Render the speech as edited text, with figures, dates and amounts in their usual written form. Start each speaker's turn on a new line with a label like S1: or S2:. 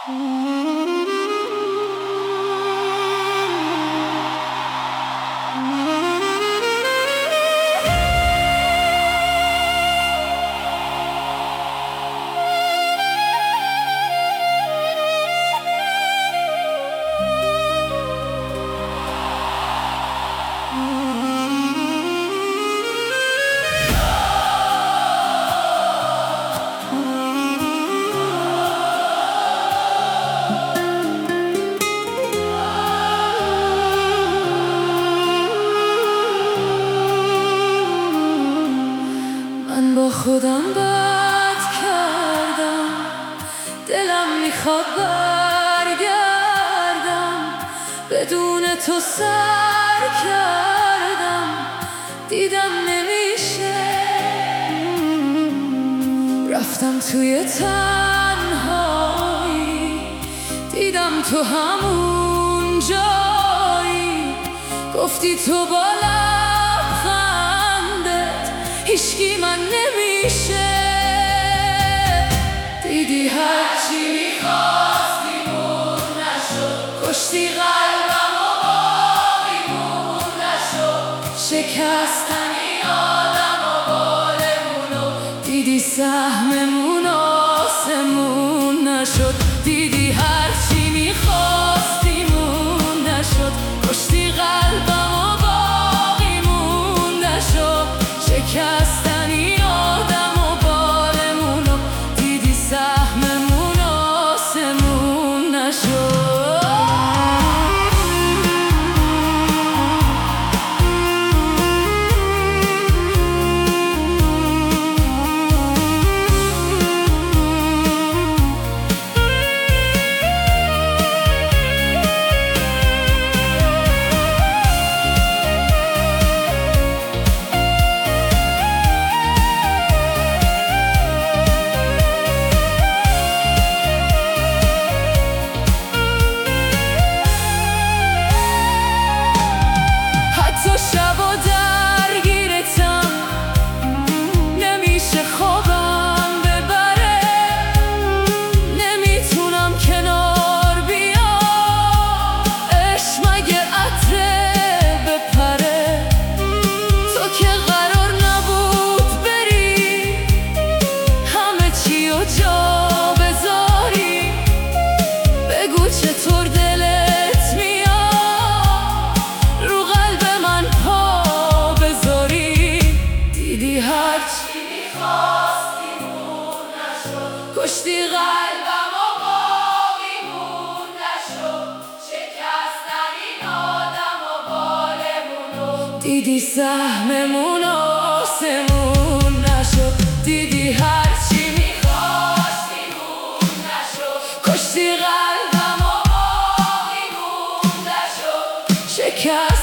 S1: من با خودم بد کردم، دلم میخواد برگردم، بدون تو سر کردم، دیدم نمیشه. رفتم توی تنهایی، دیدم تو همون جایی، گفتی تو با لبخندت هیچکی من نمیشه. دیدی هرچی میخواستی مون نشد، کشتی قلبم و باقیمون نشد، شکستنی آدم و بالمونو، دیدی سهممون آسمون نشد. دیدی هرچی میخواستی مون نشد، کشتی قلبم و باقیمون نشد، شکستنی آدم و بالمونو، دیدی سهممون آسمون نشد. شب و درگیرتم، نمیشه خوابم ببره، نمیتونم کنار بیام، عشق مگه عطره بپره. تو که قرار نبود بری، همه چی رو جا بذاری، بگو چطور دلت میاد رو قلب من پا بذاری. دیدی هرچی میخواستی مون نشد، کشتی قلبم و باقیمون نشد، شکستنی آدم و بالمونو، دیدی سهممون آسمون نشد. دیدی هرچی میخواستی مون نشد، کشتی قلبم و باقیمون نشد، شکست